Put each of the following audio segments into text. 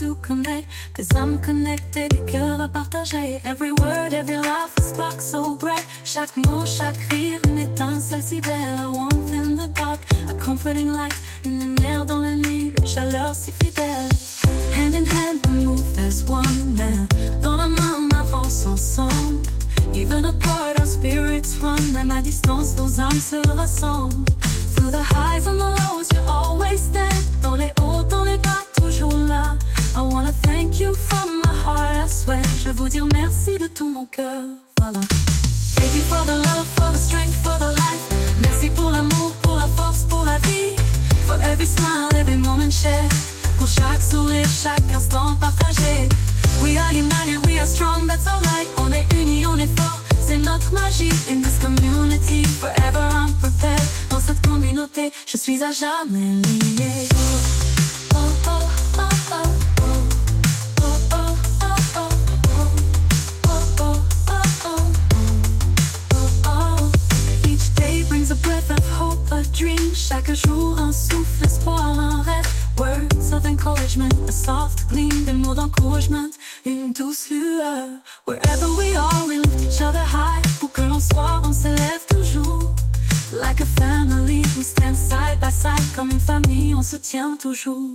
to connect, 'cause I'm connected, des cœurs à partager. Every word, every laugh, a spark so bright. Chaque mot, chaque rire, une étincelle si belle. A warmth in the dark, a comforting light. Une lumière dans la nuit, une chaleur si fidèle. Hand in hand we move as one man. Dans la main on avance ensemble. Even apart our spirits run. Même à distance nos âmes se rassemblent. Through the highs and the lows you're always there. Dans les hauts, dans les bas, toujours là. I wanna thank you from my heart, I swear. Je veux vous dire merci de tout mon cœur, voilà. Thank you for the love, for the strength, for the life. Merci pour l'amour, pour la force, pour la vie. For every smile, every moment shared. Pour chaque sourire, chaque instant partagé. We are united, we are strong, that's alright. On est unis, on est fort, c'est notre magie. In this community, forever I'm prepared. Dans cette communauté, je suis à jamais lié. Oh, oh, oh, oh, oh. Oh, oh, oh, oh, oh. Oh, oh, oh, oh. Oh, oh. Each day brings a breath of hope, a dream. Chaque jour un souffle, espoir, un rêve. Words of encouragement, a soft gleam. Des mots d'encouragement, une douce lueur. Wherever we are, we lift each other high. Où que l'on soit, on s'élève toujours. Like a family, we stand side by side. Comme une famille, on se tient toujours.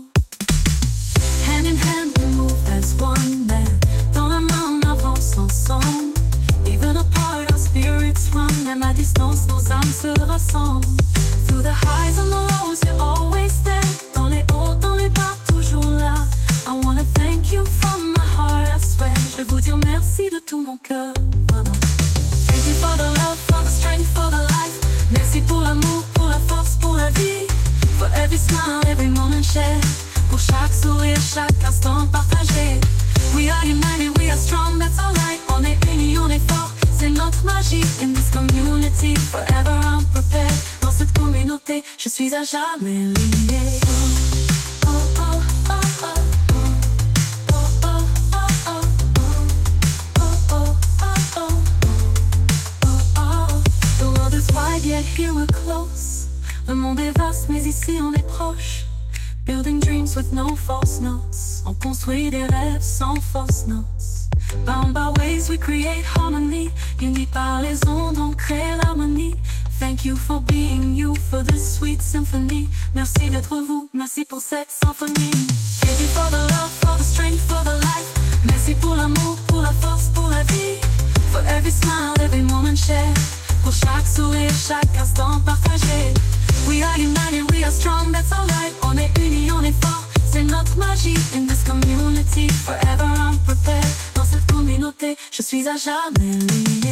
Hand in hand, we move as one man. Dans la main, on avance ensemble. Even apart, our spirits run. Même à distance, nos âmes se rassemblent. Through the highs and the lows, you're always there. Dans les hauts, dans les bas, toujours là. I wanna thank you from my heart, I swear. Je veux vous dire merci de tout mon cœur, voilà. Thank you for the love, for the strength, for the life. Merci pour l'amour, pour la force, pour la vie. For every smile, every moment shared. Pour chaque sourire, chaque instant partagé. We are united, we are strong, that's alright. On est unis, on est fort, c'est notre magie. In this community, forever I'm prepared. Dans cette communauté, je suis à jamais lié. Oh, oh, oh, oh, oh. Yet here we're close. Le monde est vaste, mais ici on est proche. Building dreams with no false notes. On construit des rêves sans false notes. Bound by ways we create harmony. Unis par les ondes, on crée l'harmonie. Thank you for being you, for this sweet symphony. Merci d'être vous, merci pour cette symphonie. Thank you for the love, for the strength, for the life. Merci pour l'amour, pour la force, pour la vie. For every smile, every moment shared. Pour chaque sourire, chaque instant partagé. We are united, we are strong, that's alright. On est unis, on est fort, c'est notre magie. In this community, forever I'm prepared. Dans cette communauté, je suis à jamais lié.